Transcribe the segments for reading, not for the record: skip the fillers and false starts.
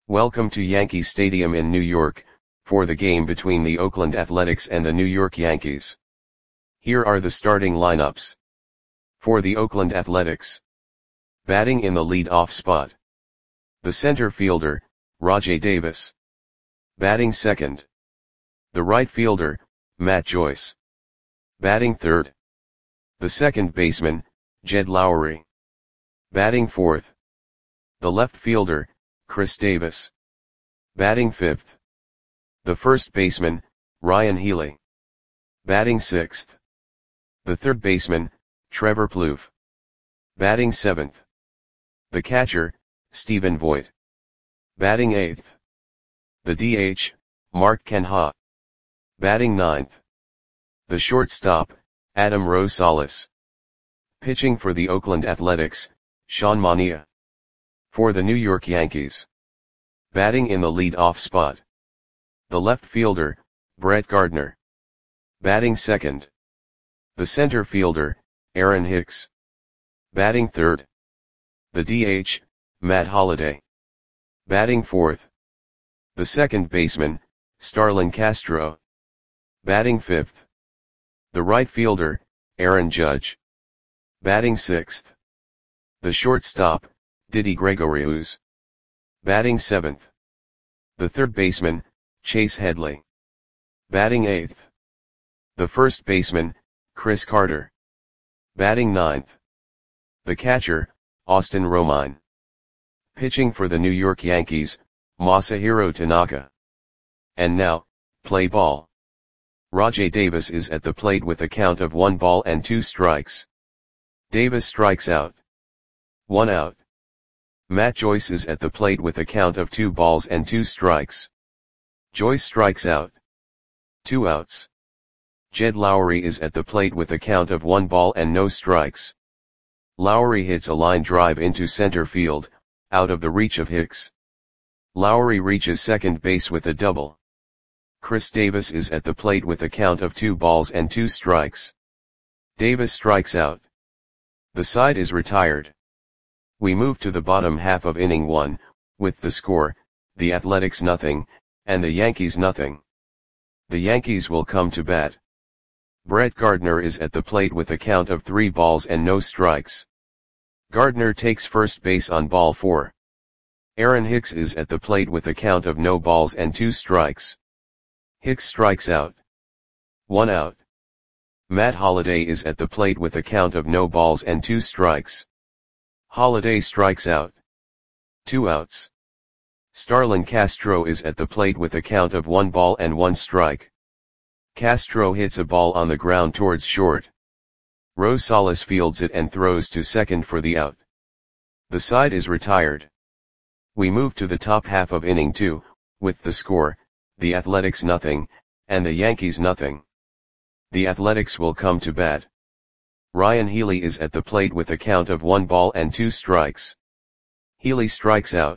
Welcome to Yankee Stadium in New York, for the game between the Oakland Athletics and the New York Yankees. Here are the starting lineups. For the Oakland Athletics. Batting in the lead-off spot. The center fielder, Rajai Davis. Batting second. The right fielder, Matt Joyce. Batting third. The second baseman, Jed Lowrie. Batting fourth. The left fielder, Chris Davis. Batting fifth. The first baseman, Ryan Healy. Batting sixth. The third baseman, Trevor Plouffe. Batting seventh. The catcher, Stephen Vogt. Batting eighth. The DH, Mark Canha. Batting ninth. The shortstop, Adam Rosales. Pitching for the Oakland Athletics, Sean Manaea. For the New York Yankees. Batting in the lead-off spot. The left fielder, Brett Gardner. Batting second. The center fielder, Aaron Hicks. Batting third. The DH, Matt Holliday. Batting fourth. The second baseman, Starlin Castro. Batting fifth. The right fielder, Aaron Judge. Batting sixth. The shortstop, Didi Gregorius. Batting seventh. The third baseman, Chase Headley. Batting eighth. The first baseman, Chris Carter. Batting ninth. The catcher, Austin Romine. Pitching for the New York Yankees, Masahiro Tanaka. And now, play ball. Rajai Davis is at the plate with a count of 1 ball and 2 strikes. Davis strikes out. 1 out. Matt Joyce is at the plate with a count of 2 balls and 2 strikes. Joyce strikes out. 2 outs. Jed Lowrie is at the plate with a count of 1 ball and no strikes. Lowrie hits a line drive into center field, out of the reach of Hicks. Lowrie reaches second base with a double. Chris Davis is at the plate with a count of 2 balls and 2 strikes. Davis strikes out. The side is retired. We move to the bottom half of inning 1, with the score, the Athletics 0, and the Yankees 0. The Yankees will come to bat. Brett Gardner is at the plate with a count of 3 balls and no strikes. Gardner takes first base on ball 4. Aaron Hicks is at the plate with a count of no balls and 2 strikes. Hicks strikes out. 1 out. Matt Holliday is at the plate with a count of no balls and 2 strikes. Holliday strikes out. 2 outs. Starlin Castro is at the plate with a count of 1 ball and 1 strike. Castro hits a ball on the ground towards short. Rosales fields it and throws to second for the out. The side is retired. We move to the top half of inning 2, with the score, the Athletics 0, and the Yankees 0. The Athletics will come to bat. Ryan Healy is at the plate with a count of 1 ball and 2 strikes. Healy strikes out.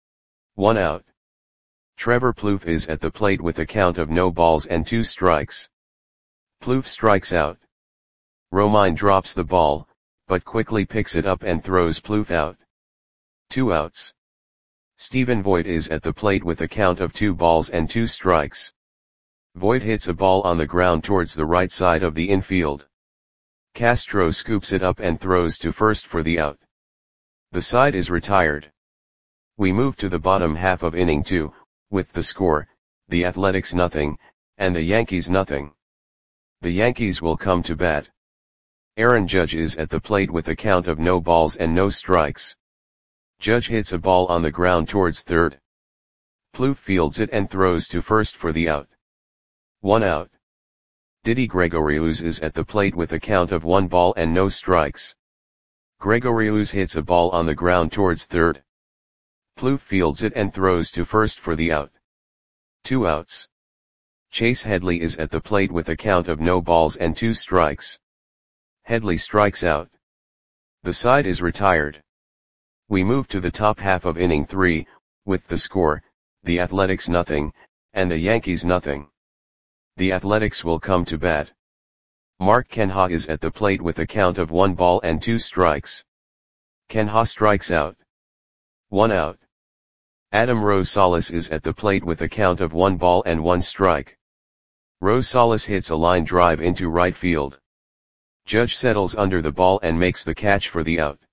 1 out. Trevor Plouffe is at the plate with a count of no balls and 2 strikes. Plouffe strikes out. Romine drops the ball, but quickly picks it up and throws Plouffe out. 2 outs. Stephen Vogt is at the plate with a count of 2 balls and 2 strikes. Vogt hits a ball on the ground towards the right side of the infield. Castro scoops it up and throws to first for the out. The side is retired. We move to the bottom half of inning 2, with the score, the Athletics 0, and the Yankees 0. The Yankees will come to bat. Aaron Judge is at the plate with a count of no balls and no strikes. Judge hits a ball on the ground towards third. Plouffe fields it and throws to first for the out. 1 out. Didi Gregorius is at the plate with a count of 1 ball and no strikes. Gregorius hits a ball on the ground towards third. Plouffe fields it and throws to first for the out. 2 outs. Chase Headley is at the plate with a count of no balls and 2 strikes. Headley strikes out. The side is retired. We move to the top half of inning 3, with the score, the Athletics 0, and the Yankees 0. The Athletics will come to bat. Mark Canha is at the plate with a count of 1 ball and 2 strikes. Canha strikes out. 1 out. Adam Rosales is at the plate with a count of 1 ball and 1 strike. Rosales hits a line drive into right field. Judge settles under the ball and makes the catch for the out.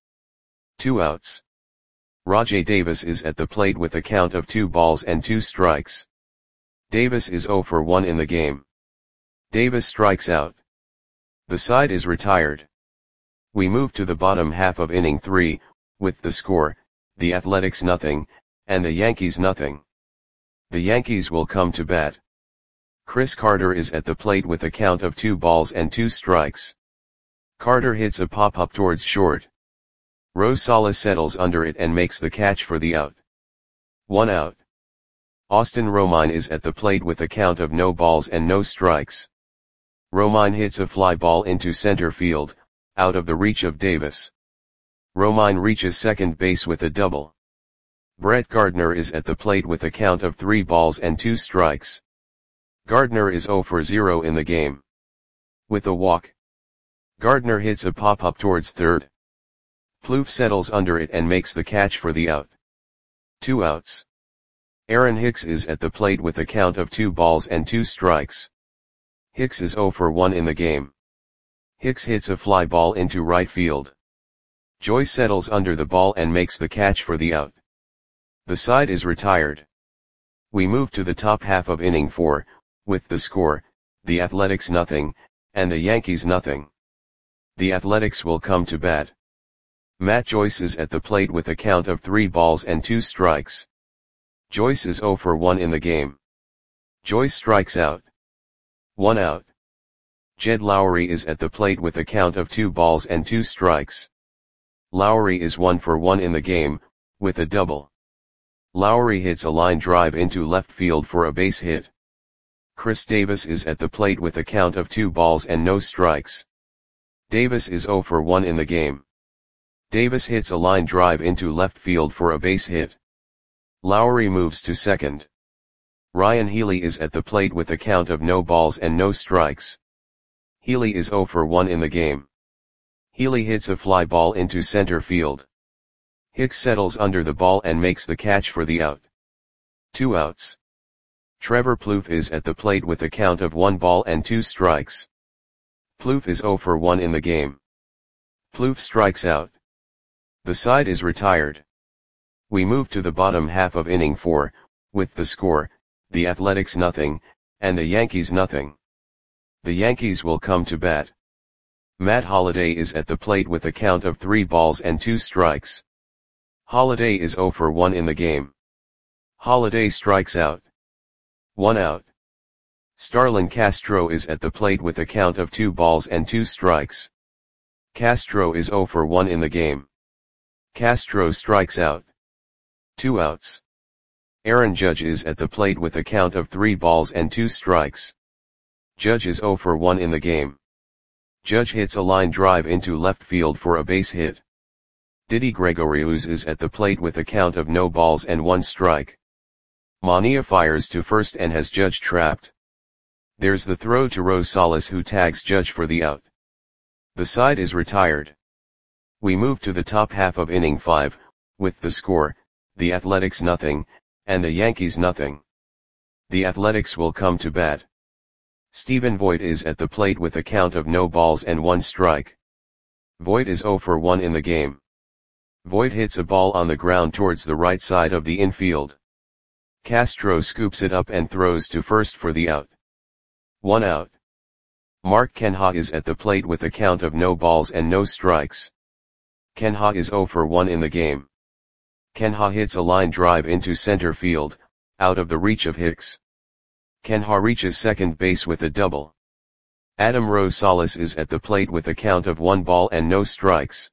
2 outs. Rajai Davis is at the plate with a count of 2 balls and 2 strikes. Davis is 0 for 1 in the game. Davis strikes out. The side is retired. We move to the bottom half of inning 3, with the score, the Athletics nothing, and the Yankees nothing. The Yankees will come to bat. Chris Carter is at the plate with a count of 2 balls and 2 strikes. Carter hits a pop-up towards short. Rosales settles under it and makes the catch for the out. 1 out. Austin Romine is at the plate with a count of no balls and no strikes. Romine hits a fly ball into center field, out of the reach of Davis. Romine reaches second base with a double. Brett Gardner is at the plate with a count of 3 balls and 2 strikes. Gardner is 0 for 0 in the game. With a walk, Gardner hits a pop-up towards third. Plouffe settles under it and makes the catch for the out. 2 outs. Aaron Hicks is at the plate with a count of 2 balls and 2 strikes. Hicks is 0 for 1 in the game. Hicks hits a fly ball into right field. Joyce settles under the ball and makes the catch for the out. The side is retired. We move to the top half of inning 4, with the score, the Athletics nothing, and the Yankees nothing. The Athletics will come to bat. Matt Joyce is at the plate with a count of 3 balls and 2 strikes. Joyce is 0 for 1 in the game. Joyce strikes out. 1 out. Jed Lowry is at the plate with a count of 2 balls and 2 strikes. Lowry is 1 for 1 in the game, with a double. Lowry hits a line drive into left field for a base hit. Chris Davis is at the plate with a count of 2 balls and no strikes. Davis is 0 for 1 in the game. Davis hits a line drive into left field for a base hit. Lowry moves to second. Ryan Healy is at the plate with a count of no balls and no strikes. Healy is 0 for 1 in the game. Healy hits a fly ball into center field. Hicks settles under the ball and makes the catch for the out. 2 outs. Trevor Plouffe is at the plate with a count of 1 ball and 2 strikes. Plouffe is 0 for 1 in the game. Plouffe strikes out. The side is retired. We move to the bottom half of inning 4, with the score, the Athletics nothing, and the Yankees nothing. The Yankees will come to bat. Matt Holliday is at the plate with a count of 3 balls and 2 strikes. Holliday is 0 for 1 in the game. Holliday strikes out. 1 out. Starlin Castro is at the plate with a count of 2 balls and 2 strikes. Castro is 0 for 1 in the game. Castro strikes out. 2 outs. Aaron Judge is at the plate with a count of 3 balls and 2 strikes. Judge is 0 for 1 in the game. Judge hits a line drive into left field for a base hit. Didi Gregorius is at the plate with a count of no balls and 1 strike. Mania fires to first and has Judge trapped. There's the throw to Rosales, who tags Judge for the out. The side is retired. We move to the top half of inning 5, with the score, the Athletics nothing, and the Yankees nothing. The Athletics will come to bat. Stephen Voit is at the plate with a count of no balls and 1 strike. Voit is 0 for 1 in the game. Voit hits a ball on the ground towards the right side of the infield. Castro scoops it up and throws to first for the out. 1 out. Mark Kenha is at the plate with a count of no balls and no strikes. Kenha is 0 for 1 in the game. Kenha hits a line drive into center field, out of the reach of Hicks. Kenha reaches second base with a double. Adam Rosales is at the plate with a count of 1 ball and no strikes.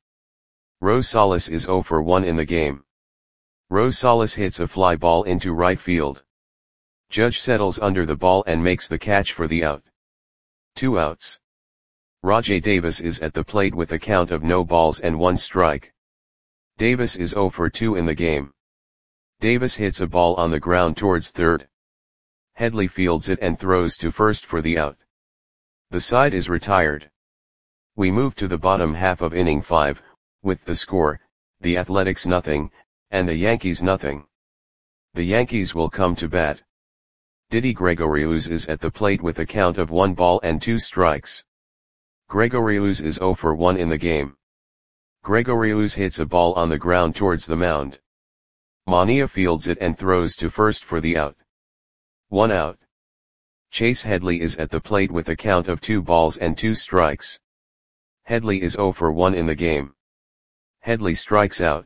Rosales is 0 for 1 in the game. Rosales hits a fly ball into right field. Judge settles under the ball and makes the catch for the out. 2 outs. Rajai Davis is at the plate with a count of no balls and 1 strike. Davis is 0 for 2 in the game. Davis hits a ball on the ground towards third. Headley fields it and throws to first for the out. The side is retired. We move to the bottom half of inning 5, with the score, the Athletics nothing, and the Yankees nothing. The Yankees will come to bat. Didi Gregorius is at the plate with a count of 1 ball and 2 strikes. Gregorius is 0 for 1 in the game. Gregorius hits a ball on the ground towards the mound. Mania fields it and throws to first for the out. 1 out. Chase Headley is at the plate with a count of 2 balls and 2 strikes. Headley is 0 for 1 in the game. Headley strikes out.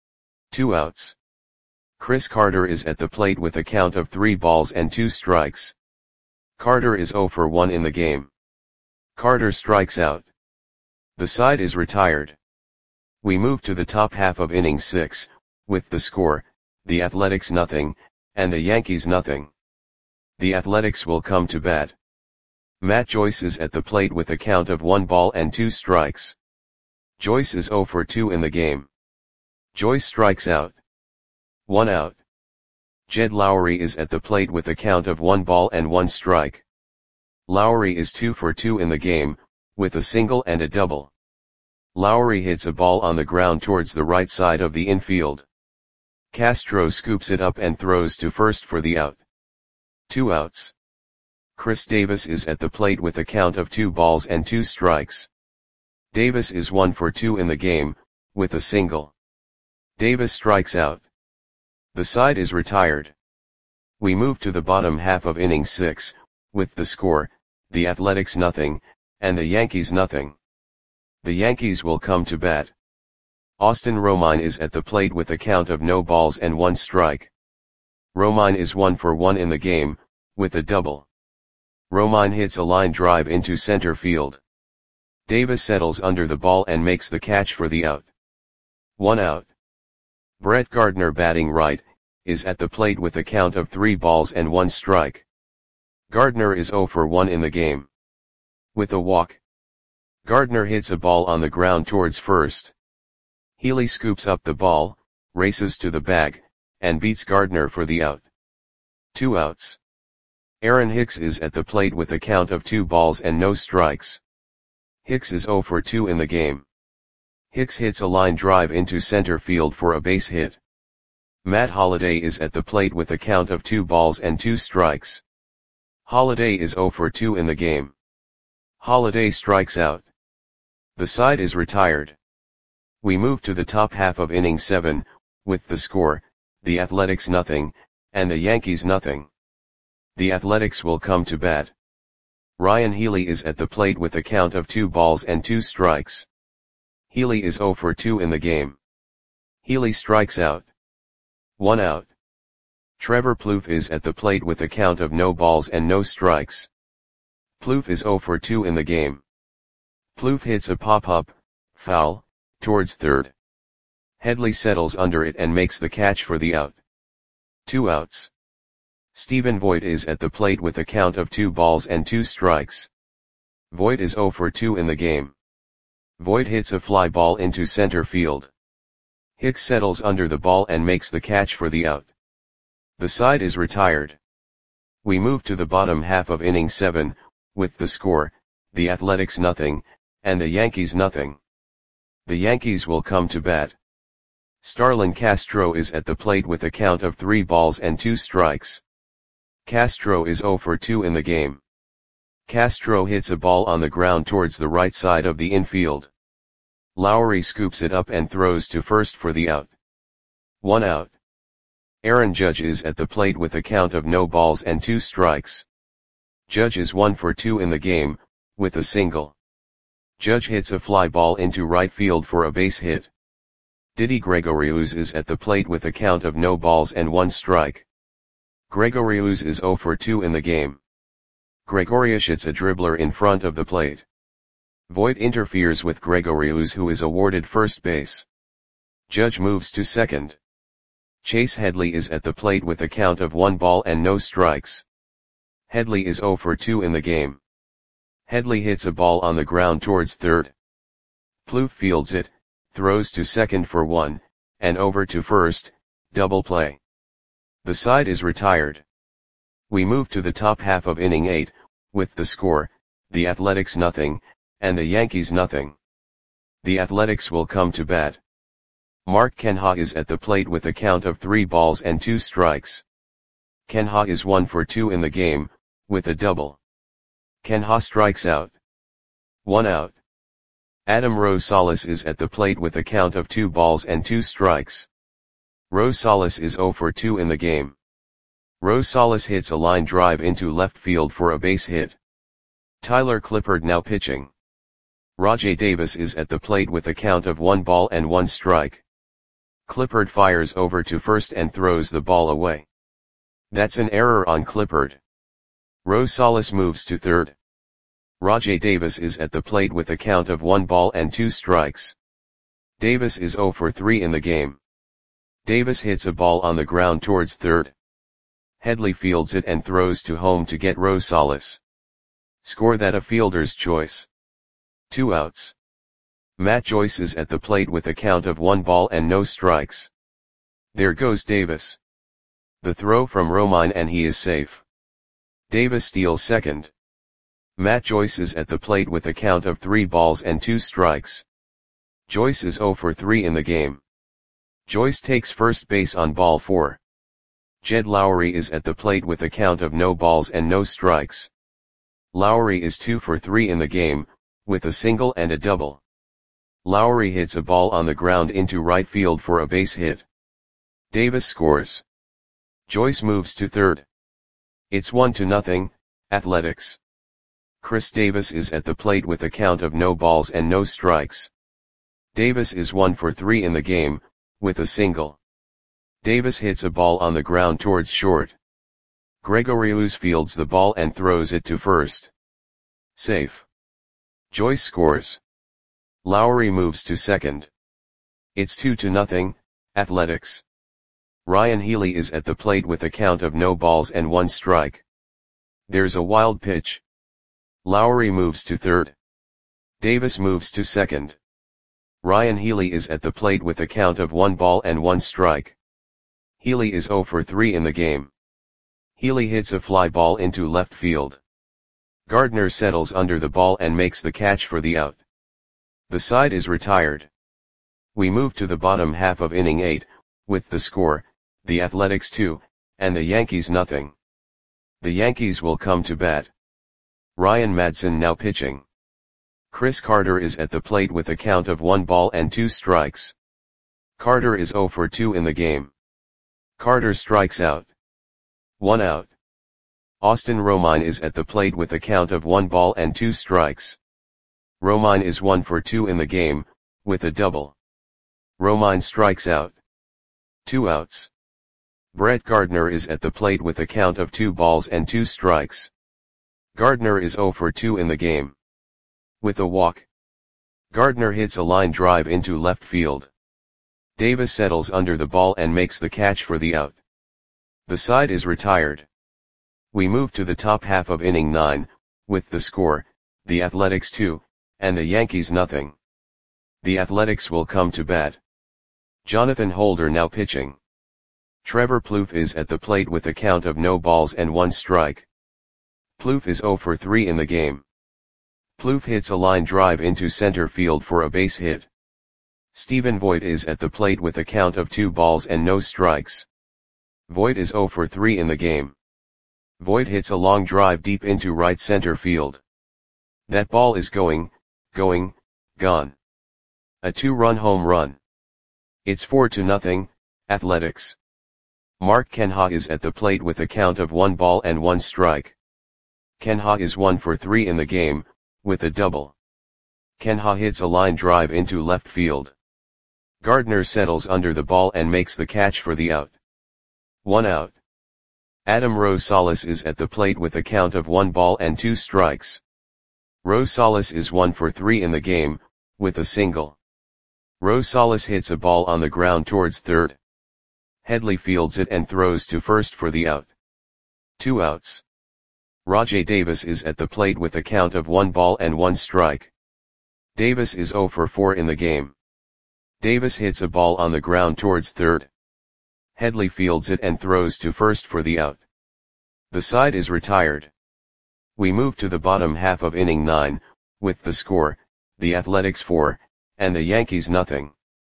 2 outs. Chris Carter is at the plate with a count of 3 balls and 2 strikes. Carter is 0 for 1 in the game. Carter strikes out. The side is retired. We move to the top half of inning 6, with the score, the Athletics nothing, and the Yankees nothing. The Athletics will come to bat. Matt Joyce is at the plate with a count of 1 ball and 2 strikes. Joyce is 0 for 2 in the game. Joyce strikes out. 1 out. Jed Lowry is at the plate with a count of 1 ball and 1 strike. Lowry is 2 for 2 in the game, with a single and a double. Lowry hits a ball on the ground towards the right side of the infield. Castro scoops it up and throws to first for the out. 2 outs. Chris Davis is at the plate with a count of 2 balls and 2 strikes. Davis is 1 for 2 in the game, with a single. Davis strikes out. The side is retired. We move to the bottom half of inning 6, with the score, the Athletics nothing, and the Yankees nothing. The Yankees will come to bat. Austin Romine is at the plate with a count of no balls and 1 strike. Romine is 1 for 1 in the game, with a double. Romine hits a line drive into center field. Davis settles under the ball and makes the catch for the out. 1 out. Brett Gardner, batting right, is at the plate with a count of 3 balls and 1 strike. Gardner is 0 for 1 in the game. With a walk. Gardner hits a ball on the ground towards first. Healy scoops up the ball, races to the bag, and beats Gardner for the out. 2 outs. Aaron Hicks is at the plate with a count of 2 balls and no strikes. Hicks is 0 for 2 in the game. Hicks hits a line drive into center field for a base hit. Matt Holliday is at the plate with a count of 2 balls and 2 strikes. Holliday is 0 for 2 in the game. Holliday strikes out. The side is retired. We move to the top half of inning 7, with the score, the Athletics nothing, and the Yankees nothing. The Athletics will come to bat. Ryan Healy is at the plate with a count of 2 balls and 2 strikes. Healy is 0 for 2 in the game. Healy strikes out. 1 out. Trevor Plouffe is at the plate with a count of no balls and no strikes. Plouffe is 0 for 2 in the game. Plouffe hits a pop-up, foul, towards third. Headley settles under it and makes the catch for the out. 2 outs. Stephen Voit is at the plate with a count of 2 balls and 2 strikes. Voit is 0 for 2 in the game. Voit hits a fly ball into center field. Hicks settles under the ball and makes the catch for the out. The side is retired. We move to the bottom half of inning 7, with the score, the Athletics nothing, and the Yankees nothing. The Yankees will come to bat. Starlin Castro is at the plate with a count of 3 balls and 2 strikes. Castro is 0 for 2 in the game. Castro hits a ball on the ground towards the right side of the infield. Lowry scoops it up and throws to first for the out. 1 out. Aaron Judge is at the plate with a count of no balls and 2 strikes. Judge is 1 for 2 in the game, with a single. Judge hits a fly ball into right field for a base hit. Didi Gregorius is at the plate with a count of no balls and 1 strike. Gregorius is 0 for 2 in the game. Gregorius hits a dribbler in front of the plate. Voit interferes with Gregorius, who is awarded first base. Judge moves to second. Chase Headley is at the plate with a count of 1 ball and no strikes. Headley is 0 for 2 in the game. Headley hits a ball on the ground towards third. Plouffe fields it, throws to second for 1, and over to first, double play. The side is retired. We move to the top half of inning 8, with the score, the Athletics nothing, and the Yankees nothing. The Athletics will come to bat. Mark Kenha is at the plate with a count of 3 balls and 2 strikes. Kenha is 1 for 2 in the game, with a double. Kenha strikes out. 1 out. Adam Rosales is at the plate with a count of 2 balls and 2 strikes. Rosales is 0 for 2 in the game. Rosales hits a line drive into left field for a base hit. Tyler Clippard now pitching. Rajai Davis is at the plate with a count of 1 ball and 1 strike. Clippard fires over to first and throws the ball away. That's an error on Clippard. Rosales moves to third. Rajai Davis is at the plate with a count of 1 ball and 2 strikes. Davis is 0 for 3 in the game. Davis hits a ball on the ground towards third. Headley fields it and throws to home to get Rosales. Score that a fielder's choice. 2 outs. Matt Joyce is at the plate with a count of 1 ball and no strikes. There goes Davis. The throw from Romine and he is safe. Davis steals second. Matt Joyce is at the plate with a count of 3 balls and 2 strikes. Joyce is 0 for 3 in the game. Joyce takes first base on ball 4. Jed Lowry is at the plate with a count of no balls and no strikes. Lowry is 2 for 3 in the game, with a single and a double. Lowry hits a ball on the ground into right field for a base hit. Davis scores. Joyce moves to third. It's 1-0, Athletics. Chris Davis is at the plate with a count of no balls and no strikes. Davis is 1 for 3 in the game, with a single. Davis hits a ball on the ground towards short. Gregorius fields the ball and throws it to first. Safe. Joyce scores. Lowry moves to second. It's 2-0, Athletics. Ryan Healy is at the plate with a count of no balls and 1 strike. There's a wild pitch. Lowry moves to third. Davis moves to second. Ryan Healy is at the plate with a count of 1 ball and 1 strike. Healy is 0 for 3 in the game. Healy hits a fly ball into left field. Gardner settles under the ball and makes the catch for the out. The side is retired. We move to the bottom half of inning 8, with the score, the Athletics 2, and the Yankees nothing. The Yankees will come to bat. Ryan Madson now pitching. Chris Carter is at the plate with a count of 1 ball and 2 strikes. Carter is 0 for 2 in the game. Carter strikes out. 1 out. Austin Romine is at the plate with a count of 1 ball and 2 strikes. Romine is 1 for 2 in the game, with a double. Romine strikes out. 2 outs. Brett Gardner is at the plate with a count of 2 balls and 2 strikes. Gardner is 0 for 2 in the game. With a walk. Gardner hits a line drive into left field. Davis settles under the ball and makes the catch for the out. The side is retired. We move to the top half of inning 9, with the score, the Athletics 2, and the Yankees nothing. The Athletics will come to bat. Jonathan Holder now pitching. Trevor Plouffe is at the plate with a count of no balls and 1 strike. Plouffe is 0 for 3 in the game. Plouffe hits a line drive into center field for a base hit. Stephen Voigt is at the plate with a count of 2 balls and no strikes. Voigt is 0 for 3 in the game. Voigt hits a long drive deep into right center field. That ball is gone. A 2-run home run. It's 4-0, Athletics. Mark Kenha is at the plate with a count of 1 ball and 1 strike. Kenha is 1 for 3 in the game, with a double. Kenha hits a line drive into left field. Gardner settles under the ball and makes the catch for the out. 1 out. Adam Rosales is at the plate with a count of 1 ball and 2 strikes. Rosales is 1 for 3 in the game, with a single. Rosales hits a ball on the ground towards third. Headley fields it and throws to first for the out. 2 outs. Rajai Davis is at the plate with a count of 1 ball and 1 strike. Davis is 0 for 4 in the game. Davis hits a ball on the ground towards third. Headley fields it and throws to first for the out. The side is retired. We move to the bottom half of inning 9, with the score, the Athletics 4, and the Yankees nothing.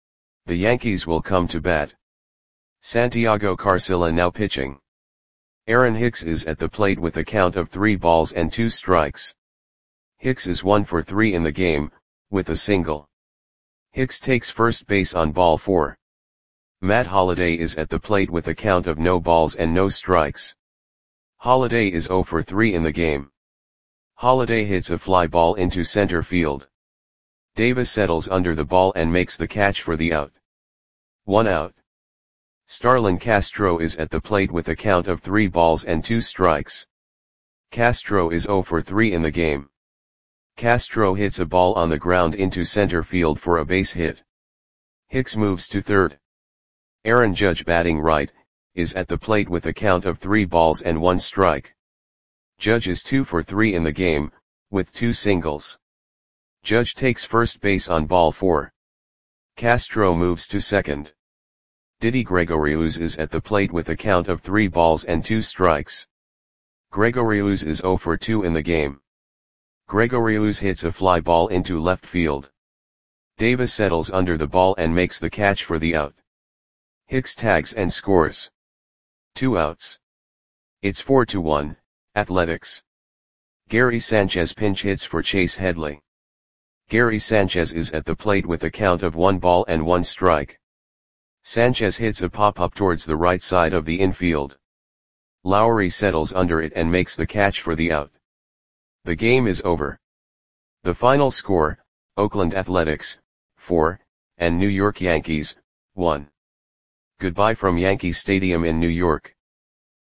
The Yankees will come to bat. Santiago Carcilla now pitching. Aaron Hicks is at the plate with a count of 3 balls and 2 strikes. Hicks is 1 for 3 in the game, with a single. Hicks takes first base on ball 4. Matt Holliday is at the plate with a count of no balls and no strikes. Holliday is 0 for 3 in the game. Holliday hits a fly ball into center field. Davis settles under the ball and makes the catch for the out. 1 out. Starlin Castro is at the plate with a count of 3 balls and 2 strikes. Castro is 0 for 3 in the game. Castro hits a ball on the ground into center field for a base hit. Hicks moves to third. Aaron Judge, batting right, is at the plate with a count of 3 balls and 1 strike. Judge is 2 for 3 in the game, with 2 singles. Judge takes first base on ball 4. Castro moves to second. Didi Gregorius is at the plate with a count of 3 balls and 2 strikes. Gregorius is 0 for 2 in the game. Gregorius hits a fly ball into left field. Davis settles under the ball and makes the catch for the out. Hicks tags and scores. 2 outs. It's 4-1, Athletics. Gary Sanchez pinch hits for Chase Headley. Gary Sanchez is at the plate with a count of 1 ball and 1 strike. Sanchez hits a pop-up towards the right side of the infield. Lowry settles under it and makes the catch for the out. The game is over. The final score, Oakland Athletics, 4, and New York Yankees, 1. Goodbye from Yankee Stadium in New York.